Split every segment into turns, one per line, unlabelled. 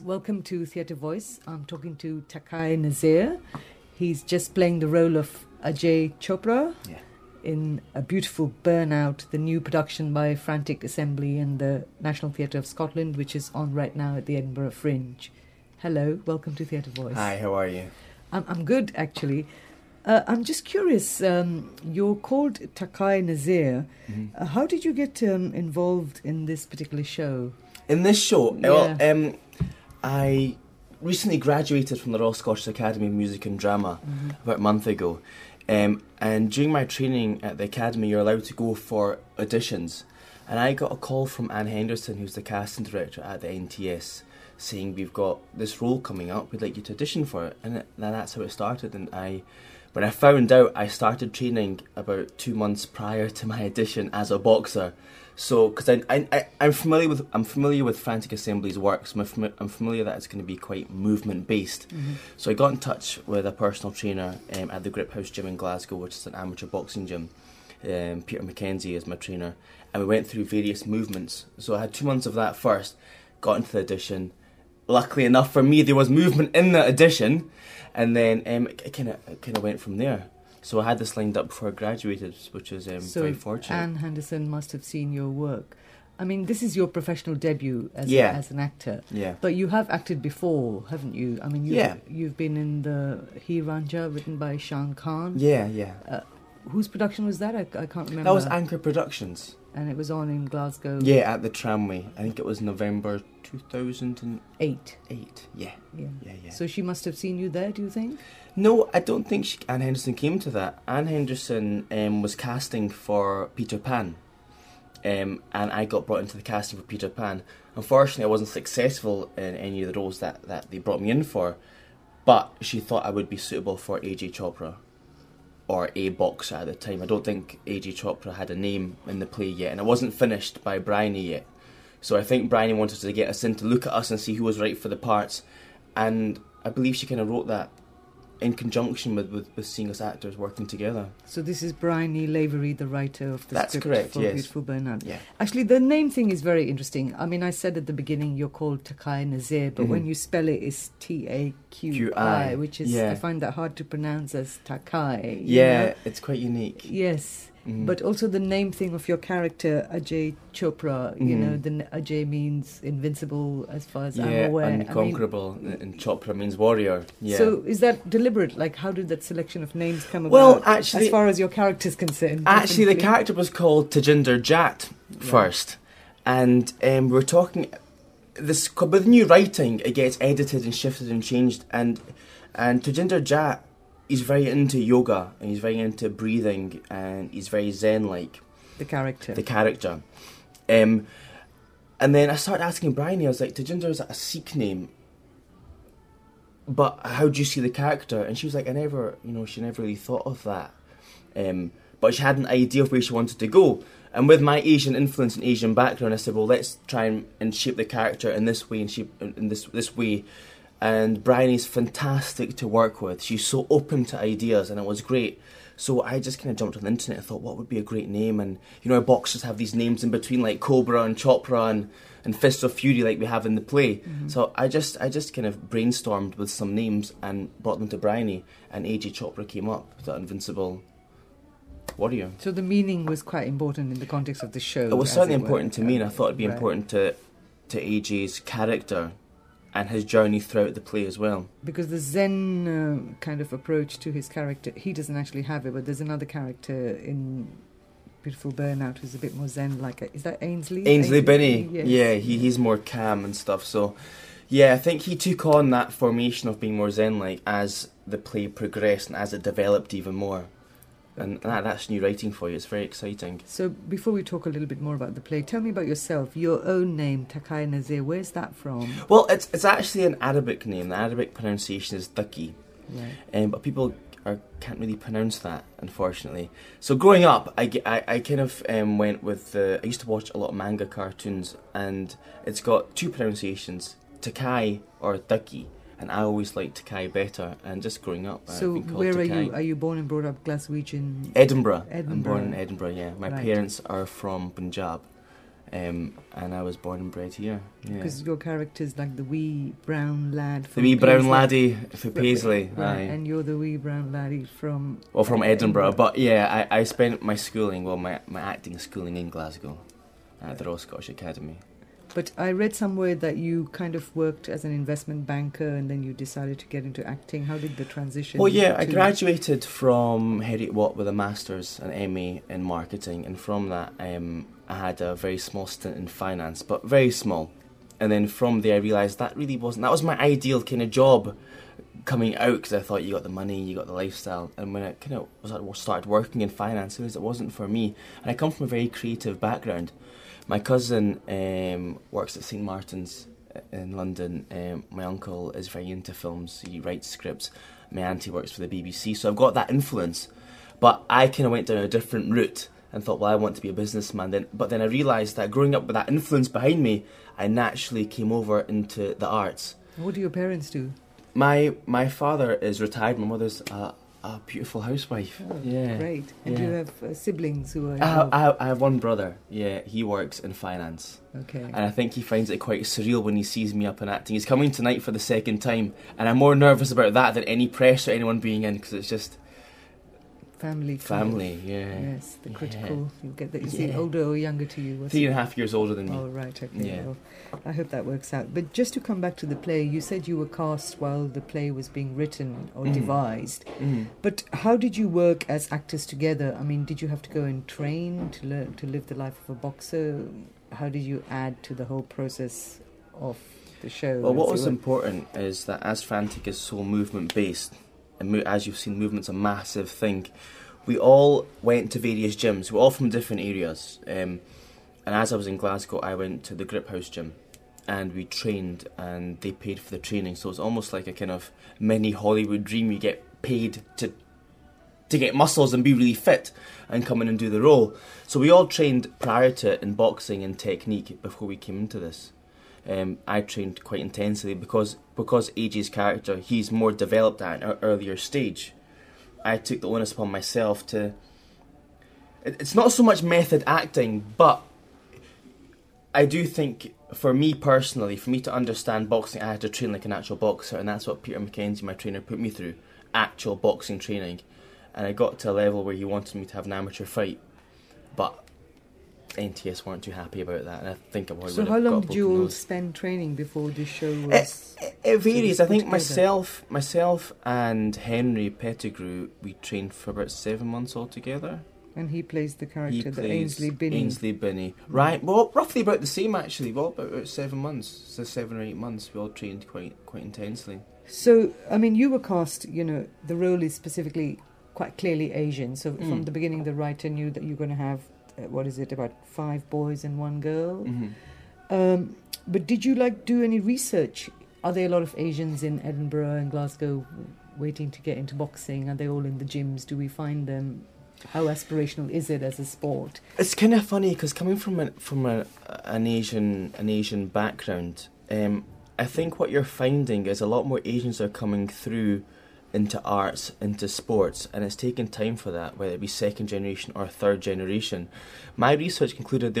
Welcome to Theatre Voice. I'm talking to Takai Nazir. He's just playing the role of Ajay Chopra in a beautiful Burnout, the new production by Frantic Assembly and the National Theatre of Scotland, which is on right now at the Edinburgh Fringe. Hello, welcome to Theatre Voice.
Hi, how are you?
I'm good, actually. I'm just curious, you're called Takai Nazir.
Mm-hmm.
How did you get involved in this particular show?
In this show,
Yeah.
I recently graduated from the Royal Scottish Academy of Music and Drama about a month ago. And during my training at the Academy, you're allowed to go for auditions. And I got a call from Anne Henderson, who's the casting director at the NTS, saying, we've got this role coming up, we'd like you to audition for it. And that's how it started. And when I found out, I started training about 2 months prior to my audition as a boxer. So, because I'm familiar with Frantic Assembly's works, I'm familiar that it's going to be quite movement based. So I got in touch with a personal trainer at the Grip House Gym in Glasgow, which is an amateur boxing gym. Peter McKenzie is my trainer, and we went through various movements. So I had 2 months of that first, got into the audition. Luckily enough for me, there was movement in the audition, and then it kind of went from there. So I had this lined up before I graduated, which is very fortunate.
Anne Henderson must have seen your work. I mean, this is your professional debut as an actor.
Yeah.
But you have acted before, haven't you? I mean, you've been in the He Ranja, written by Shan Khan.
Yeah.
Whose production was that? I can't remember.
That was Anchor Productions.
And it was on in Glasgow.
Yeah, at the Tramway. I think it was November 2008. Yeah.
So she must have seen you there, do you think?
No, I don't think Anne Henderson came to that. Anne Henderson was casting for Peter Pan. And I got brought into the casting for Peter Pan. Unfortunately, I wasn't successful in any of the roles that they brought me in for. But she thought I would be suitable for AJ Chopra, or a boxer at the time. I don't think AJ Chopra had a name in the play yet, and it wasn't finished by Bryony yet. So I think Bryony wanted to get us in to look at us and see who was right for the parts. And I believe she kind of wrote that in conjunction with seeing us actors working together.
So this is Bryony Lavery, the writer of the
That's
script
correct,
for
yes.
Beautiful Burnout.
Yeah.
Actually, the name thing is very interesting. I mean, I said at the beginning you're called Takai Nazir, but when you spell it, it's T-A-Q-I, which is, I find that hard to pronounce as Takai.
Yeah,
you know?
it's quite unique.
Yes. But also the name thing of your character, Ajay Chopra, you know, the Ajay means invincible as far as I'm aware.
Unconquerable, and Chopra means warrior. Yeah.
So is that deliberate? Like, how did that selection of names come about?
Well, actually,
as far as your character's concerned.
Actually, the character was called Tajinder Jat first. And we were talking, with new writing, it gets edited and shifted and changed. And Tajinder Jat, he's very into yoga, and he's very into breathing, and he's very zen-like.
The character.
And then I started asking Bryony, I was like, Tajinder, is that a Sikh name? But how do you see the character? And she was like, she never really thought of that. But she had an idea of where she wanted to go. And with my Asian influence and Asian background, I said, well, let's try and shape the character in this way, and shape in this way. And Bryony's fantastic to work with. She's so open to ideas, and it was great. So I just kind of jumped on the internet and thought, what would be a great name? And, boxers have these names in between, like Cobra and Chopra and Fist of Fury, like we have in the play. So I just kind of brainstormed with some names and brought them to Bryony, and AJ Chopra came up, the invincible warrior.
So the meaning was quite important in the context of the show.
It was certainly important to me, and I thought it'd be important to AJ's character and his journey throughout the play as well.
Because the Zen kind of approach to his character, he doesn't actually have it, but there's another character in Beautiful Burnout who's a bit more Zen-like. Is that Ainsley?
Ainsley Binney.
Yes.
Yeah, he's more calm and stuff. So, yeah, I think he took on that formation of being more Zen-like as the play progressed and as it developed even more. And that's new writing for you. It's very exciting.
So before we talk a little bit more about the play, tell me about yourself. Your own name, Takai Nazir, where's that from?
Well, it's actually an Arabic name. The Arabic pronunciation is Taki.
Right.
But people can't really pronounce that, unfortunately. So growing up, I kind of went with... I used to watch a lot of manga cartoons, and it's got two pronunciations, Takai or Taki. And I always liked Takai better, and just growing up,
so
I've been called
where
Takai.
are you? Are you born and brought up Glaswegian?
Edinburgh.
Edinburgh.
I'm born in Edinburgh, yeah. My
Right.
parents are from Punjab. and I was born and bred here. Yeah.
Because your character's like the wee brown lad
The
from
wee brown
Paisley.
laddie for Paisley.
Right,
Aye.
and you're the wee brown laddie from...
Well, from Edinburgh. But yeah, I spent my schooling, my acting schooling in Glasgow at the Royal Scottish Academy.
But I read somewhere that you kind of worked as an investment banker and then you decided to get into acting. How did the transition...
Well, yeah, I graduated from Heriot-Watt with a Master's and MA in marketing, and from that I had a very small stint in finance, but very small. And then from there I realised that was my ideal kind of job coming out, because I thought you got the money, you got the lifestyle. And when I kind of started working in finance, it wasn't for me. And I come from a very creative background. My cousin works at St Martin's in London. My uncle is very into films. He writes scripts. My auntie works for the BBC. So I've got that influence. But I kind of went down a different route and thought, well, I want to be a businessman. But then I realised that growing up with that influence behind me, I naturally came over into the arts.
What do your parents do?
My father is retired. My mother's a beautiful housewife.
Oh,
yeah,
great. And do you have siblings who are...
I have one brother. Yeah, he works in finance.
Okay.
And I think he finds it quite surreal when he sees me up and acting. He's coming tonight for the second time, and I'm more nervous about that than any press or anyone being in, because it's just... Family, yeah.
Yes, the critical. You get that. Is he older or younger to you?
3.5 years older than me.
Oh, right, okay.
Yeah.
Well, I hope that works out. But just to come back to the play, you said you were cast while the play was being written or devised. But how did you work as actors together? I mean, did you have to go and train to learn to live the life of a boxer? How did you add to the whole process of the show?
Well, what was important is that as Frantic is so movement-based, and as you've seen, movement's a massive thing. We all went to various gyms. We're all from different areas. And as I was in Glasgow, I went to the Grip House gym, and we trained, and they paid for the training. So it's almost like a kind of mini Hollywood dream. You get paid to get muscles and be really fit and come in and do the role. So we all trained prior to it in boxing and technique before we came into this. I trained quite intensely because AJ's character, he's more developed at an earlier stage. I took the onus upon myself to... It's not so much method acting, but I do think, for me personally, for me to understand boxing, I had to train like an actual boxer, and that's what Peter Mackenzie, my trainer, put me through, actual boxing training. And I got to a level where he wanted me to have an amateur fight, but NTS weren't too happy about that, and I think I would have got.
So how long did you all spend training before the show was...
It varies. I think myself and Henry Pettigrew, we trained for about 7 months altogether.
And he plays the character, the Ainsley Binney.
Ainsley Binney. Right, well, roughly about the same actually. Well, about 7 months. So 7 or 8 months, we all trained quite intensely.
So, I mean, you were cast, the role is specifically quite clearly Asian. So from the beginning, the writer knew that you're going to have, about 5 boys and 1 girl. But did you do any research? Are there a lot of Asians in Edinburgh and Glasgow waiting to get into boxing? Are they all in the gyms? Do we find them? How aspirational is it as a sport?
It's kind of funny because coming from an Asian background, I think what you're finding is a lot more Asians are coming through into arts, into sports, and it's taken time for that, whether it be 2nd generation or 3rd generation. My research concluded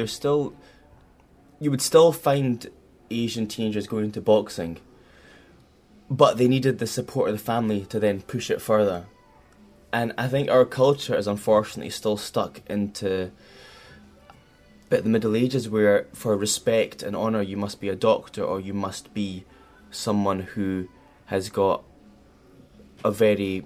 you would still find Asian teenagers going into boxing, but they needed the support of the family to then push it further. And I think our culture is unfortunately still stuck into the Middle Ages, where for respect and honour you must be a doctor, or you must be someone who has got a very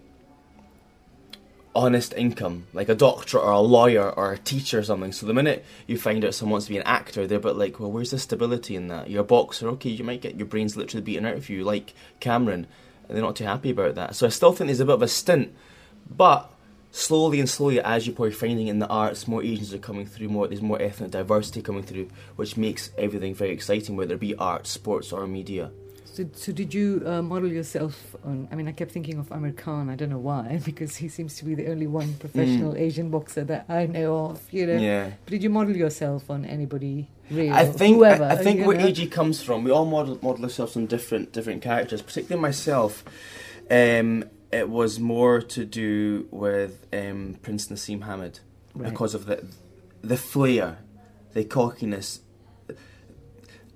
honest income, like a doctor or a lawyer or a teacher or something. So the minute you find out someone wants to be an actor, they're a bit like, well, where's the stability in that? You're a boxer, okay, you might get your brains literally beaten out of you, like Cameron, and they're not too happy about that. So I still think there's a bit of a stint, but slowly and slowly, as you're probably finding in the arts, more Asians are coming through, there's more ethnic diversity coming through, which makes everything very exciting, whether it be art, sports or media.
So did you model yourself on... I mean, I kept thinking of Amir Khan, I don't know why, because he seems to be the only one professional Asian boxer that I know of, Yeah. But did you model yourself on anybody real?
I think
whoever,
I think where AG comes from, we all model ourselves on different characters, particularly myself. It was more to do with Prince Nassim Hamid, because of the flair, the cockiness,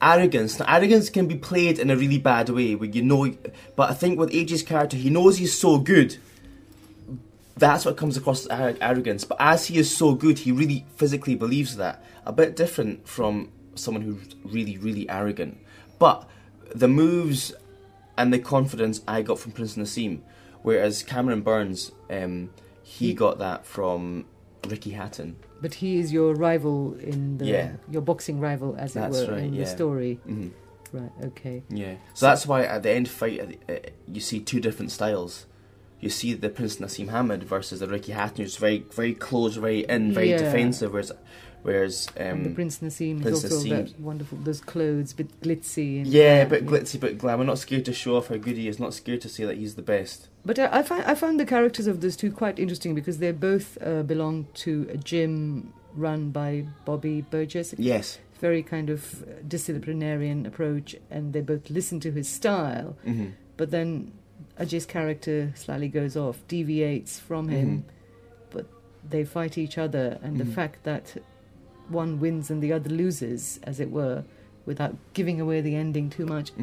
arrogance. Now, arrogance can be played in a really bad way, where you know. But I think with AJ's character, he knows he's so good. That's what comes across as arrogance. But as he is so good, he really physically believes that. A bit different from someone who's really, really arrogant. But the moves and the confidence I got from Prince Naseem, whereas Cameron Burns, he got that from Ricky Hatton.
But he is your rival in the your boxing rival, as it were, in the story. Mm-hmm. Right. Okay.
Yeah. So that's why at the end fight, you see two different styles. You see the Prince Naseem Hamed versus the Ricky Hatton, who's very, very close, very in, very defensive. Whereas
and the Prince Naseem is also that wonderful. Those clothes, a bit glitzy. And
a bit glitzy, but glamour. Not scared to show off how good he is. Not scared to say that he's the best.
But I found the characters of those two quite interesting because they both belong to a gym run by Bobby Burgess.
Yes.
Very kind of disciplinarian approach, and they both listen to his style. Mm-hmm. But then Ajay's character slightly goes off, deviates from him, but they fight each other, and the fact that one wins and the other loses, as it were, without giving away the ending too much,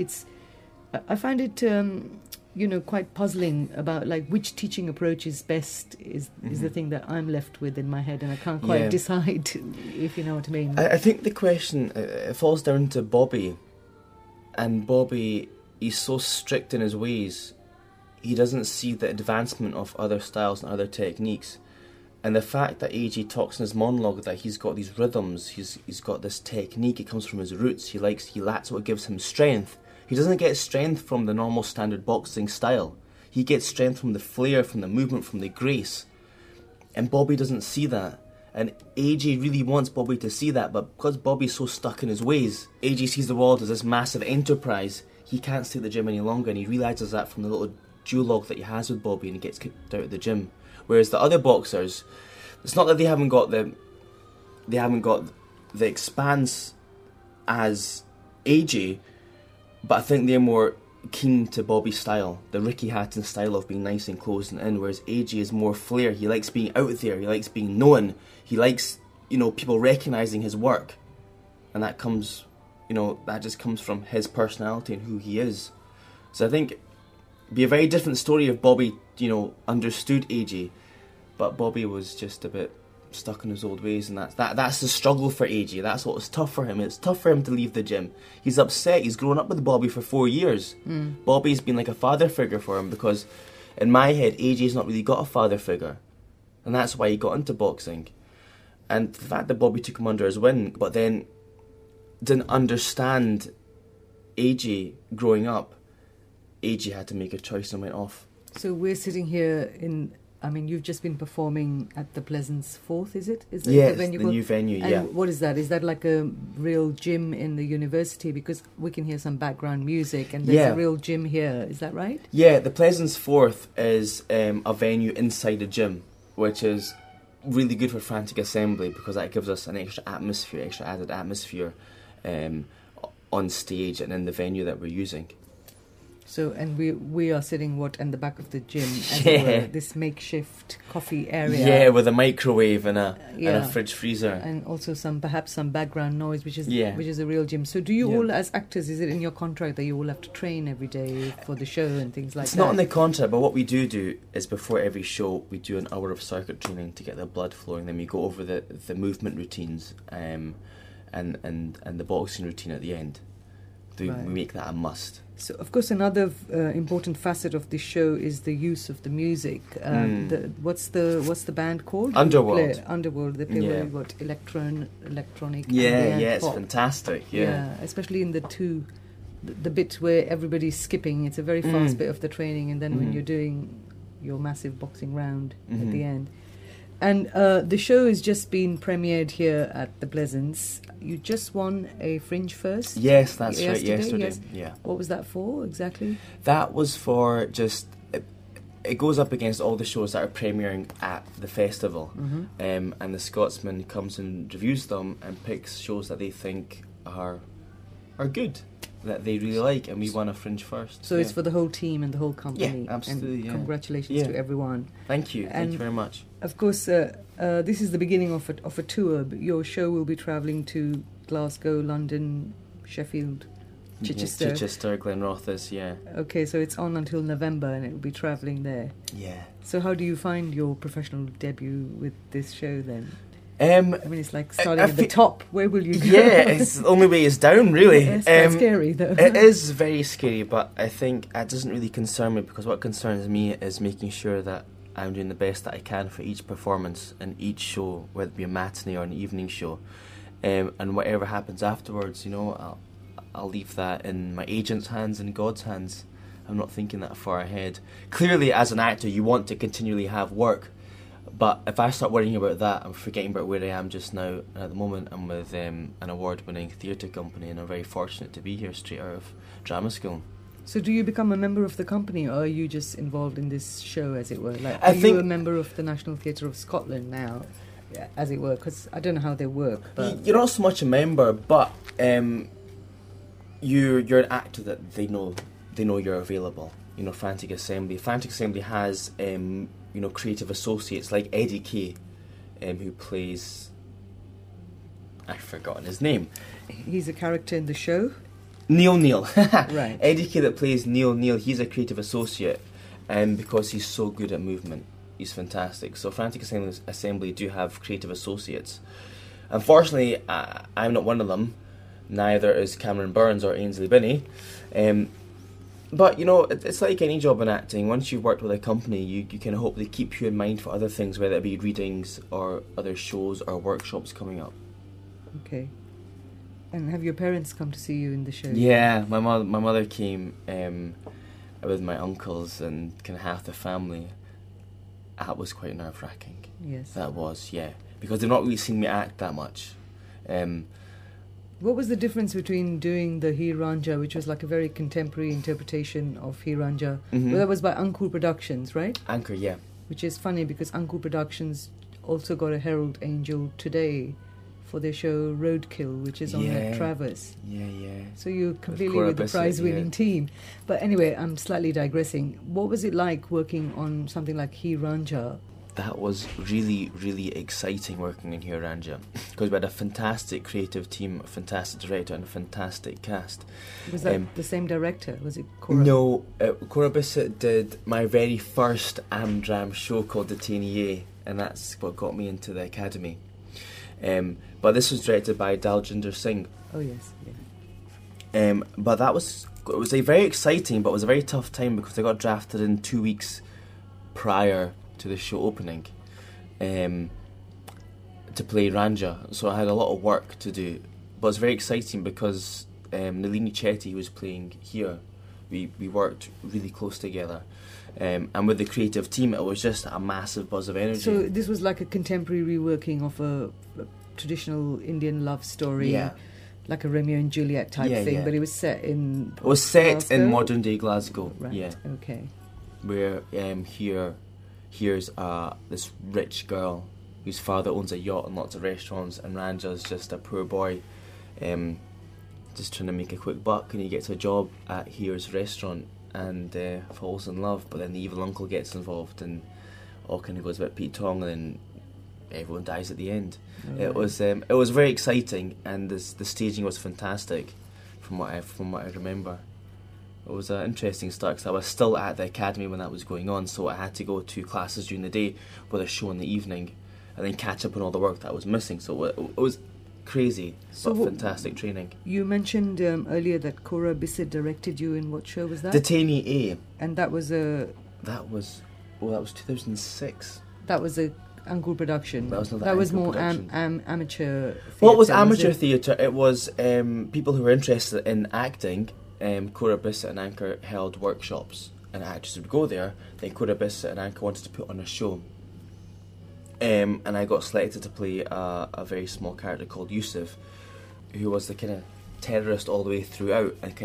I find it quite puzzling about like which teaching approach is best is the thing that I'm left with in my head, and I can't quite decide, if you know what I mean.
I think the question it falls down to Bobby, and Bobby, he's so strict in his ways, he doesn't see the advancement of other styles and other techniques. And the fact that AJ talks in his monologue that he's got these rhythms, he's got this technique, it comes from his roots, that's what gives him strength. He doesn't get strength from the normal standard boxing style. He gets strength from the flair, from the movement, from the grace. And Bobby doesn't see that. And AJ really wants Bobby to see that, but because Bobby's so stuck in his ways, AJ sees the world as this massive enterprise. He can't stay at the gym any longer, and he realises that from the little duologue that he has with Bobby, and he gets kicked out of the gym. Whereas the other boxers, it's not that they haven't got the expanse as AJ, but I think they're more keen to Bobby's style, the Ricky Hatton style of being nice and close and in, whereas AJ is more flair. He likes being out there, he likes being known, he likes, people recognising his work, and that comes, that just comes from his personality and who he is. So I think it'd be a very different story if Bobby, understood AJ, but Bobby was just a bit stuck in his old ways, and that's the struggle for AJ. That's what was tough for him. It's tough for him to leave the gym. He's upset. He's grown up with Bobby for 4 years. Bobby's been like a father figure for him, because in my head AJ's not really got a father figure, and that's why he got into boxing. And the fact that Bobby took him under his wing, but then didn't understand AJ growing up, AJ had to make a choice and went off.
So we're sitting here you've just been performing at the Pleasance Fourth, is it?
Yes, the new venue,
and what is that? Is that like a real gym in the university? Because we can hear some background music, and there's a real gym here, is that right?
Yeah, the Pleasance Fourth is a venue inside a gym, which is really good for Frantic Assembly, because that gives us an extra added atmosphere on stage and in the venue that we're using. So,
and we are sitting in the back of the gym, as it were, this makeshift coffee area.
Yeah, with a microwave and a fridge freezer,
and also perhaps some background noise, which is a real gym. So, do you all, as actors, is it in your contract that you all have to train every day for the show and things like that?
It's not in the contract, but what we do is before every show we do an hour of circuit training to get the blood flowing. Then we go over the movement routines and the boxing routine at the end. We make that a must.
So, of course, another important facet of this show is the use of the music. What's the band called?
Underworld.
Underworld. They play electronic.
It's fantastic. Yeah,
especially in the bit where everybody's skipping. It's a very fast bit of the training, and then when you're doing your massive boxing round at the end. And the show has just been premiered here at the Pleasance. You just won a Fringe First.
Yes, that's right. Yesterday. Yes. Yeah.
What was that for exactly?
That was for just. It goes up against all the shows that are premiering at the festival, and the Scotsman comes and reviews them and picks shows that they think are good, that they really like, and we won a Fringe First.
So it's for the whole team and the whole company.
Yeah, absolutely.
And congratulations to everyone.
Thank you. Thank you very much.
Of course, this is the beginning of a tour. Your show will be travelling to Glasgow, London, Sheffield, Chichester.
Chichester, Glenrothes, yeah.
Okay, so it's on until November and it will be travelling there.
Yeah.
So how do you find your professional debut with this show then? I
Um,
mean, it's like starting at the top. Where will you go?
yeah, it's the only way is down, really.
It's quite scary, though.
It is very scary, but I think it doesn't really concern me, because what concerns me is making sure that I'm doing the best that I can for each performance and each show, whether it be a matinee or an evening show. And whatever happens afterwards, I'll leave that in my agent's hands and God's hands. I'm not thinking that far ahead. Clearly, as an actor, you want to continually have work. But if I start worrying about that, I'm forgetting about where I am just now. And at the moment, I'm with an award-winning theatre company, and I'm very fortunate to be here straight out of drama school.
So do you become a member of the company, or are you just involved in this show, as it were? Like,
I
are
think
you a member of the National Theatre of Scotland now, as it were? Because I don't know how they work. But
you're not so much a member, but you're an actor that they know you're available. Frantic Assembly. Frantic Assembly has creative associates like Eddie Kay, who plays, I've forgotten his name.
He's a character in the show?
Neil.
Right.
Eddie Kay that plays Neil, he's a creative associate, because he's so good at movement. He's fantastic. So Frantic Assembly do have creative associates. Unfortunately, I'm not one of them. Neither is Cameron Burns or Ainsley Binney. But, it's like any job in acting. Once you've worked with a company, you kind of hope they keep you in mind for other things, whether it be readings or other shows or workshops coming up.
Okay. And have your parents come to see you in the show?
Yeah, my mother came with my uncles and kind of half the family. That was quite nerve-wracking.
Yes.
That was, yeah. Because they've not really seen me act that much.
What was the difference between doing the Heer Ranjha, which was like a very contemporary interpretation of Heer Ranjha?
Mm-hmm.
Well, that was by Ankur Productions, right?
Anchor, yeah.
Which is funny because Ankur Productions also got a Herald Angel today for their show Roadkill, which is on at Travers.
Yeah.
So you're completely with the prize-winning team. But anyway, I'm slightly digressing. What was it like working on something like Heer Ranjha?
That was really, really exciting working in Heer Ranjha, because we had a fantastic creative team, a fantastic director and a fantastic cast.
Was that the same director? Was it Cora?
No, Cora Bissett did my very first Amdram show called Detainee, and that's what got me into the academy. But this was directed by Daljinder Singh.
Oh yes, yeah.
But it was a very exciting, but it was a very tough time because I got drafted in 2 weeks prior to the show opening to play Ranjha, so I had a lot of work to do, but it was very exciting because Nalini Chetty, who was playing here, we worked really close together, and with the creative team it was just a massive buzz of energy.
So this was like a contemporary reworking of a traditional Indian love story, like a Romeo and Juliet type thing, but it was set in Glasgow?
In modern day Glasgow.
Right.
Yeah.
Okay.
Where here's this rich girl whose father owns a yacht and lots of restaurants, and Ranjha's just a poor boy just trying to make a quick buck, and he gets a job at Here's restaurant and falls in love, but then the evil uncle gets involved and all kind of goes a bit Pete Tong, and then everyone dies at the end. It was very exciting, and the staging was fantastic from what I remember. It was an interesting start because I was still at the academy when that was going on, so I had to go to classes during the day with a show in the evening and then catch up on all the work that I was missing. So it was crazy, but fantastic training.
You mentioned earlier that Cora Bissett directed you in what show was that?
Detainee A.
And that was a...
That was 2006.
That was a Ankur production.
That was
more amateur theatre.
Well, it was amateur theatre. It was people who were interested in acting. Cora Bissett and Anchor held workshops, and actors would go there. Then Cora Bissett and Anchor wanted to put on a show, and I got selected to play a very small character called Yusuf, who was the kind of terrorist all the way throughout, and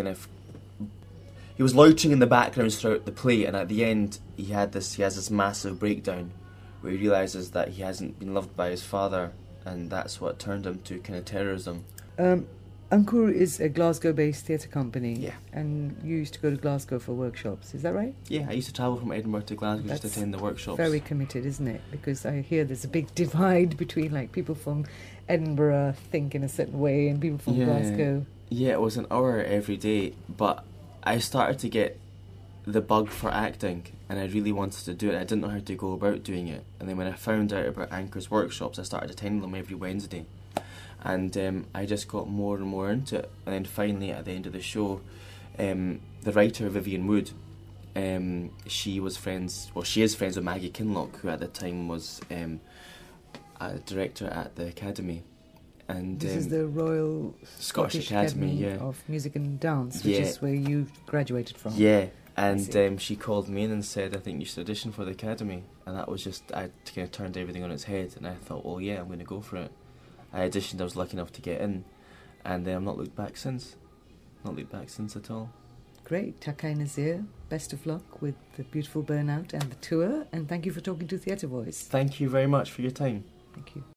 he was loitering in the background throughout the play, and at the end he has this massive breakdown where he realises that he hasn't been loved by his father, and that's what turned him to kind of terrorism.
Ankur is a Glasgow-based theatre company.
Yeah.
And you used to go to Glasgow for workshops, is that right?
Yeah, I used to travel from Edinburgh to Glasgow just to attend the workshops.
Very committed, isn't it? Because I hear there's a big divide between like people from Edinburgh think in a certain way and people from Glasgow
Yeah, it was an hour every day, but I started to get the bug for acting, and I really wanted to do it. I didn't know how to go about doing it, and then when I found out about Anchor's workshops, I started attending them every Wednesday, and I just got more and more into it. And then finally, at the end of the show, the writer Vivian Wood, she is friends with Maggie Kinloch, who at the time was a director at the Academy. And
this is the Royal
Scottish Academy
of Music and Dance, which is where you graduated from.
Yeah, and she called me in and said, I think you should audition for the Academy. And that was just, I kind of turned everything on its head, and I thought, well, yeah, I'm going to go for it. I auditioned, I was lucky enough to get in, and I've not looked back since. Not looked back since at all.
Great. Takai Nazir, best of luck with the beautiful Burnout and the tour, and thank you for talking to Theatre Voice.
Thank you very much for your time.
Thank you.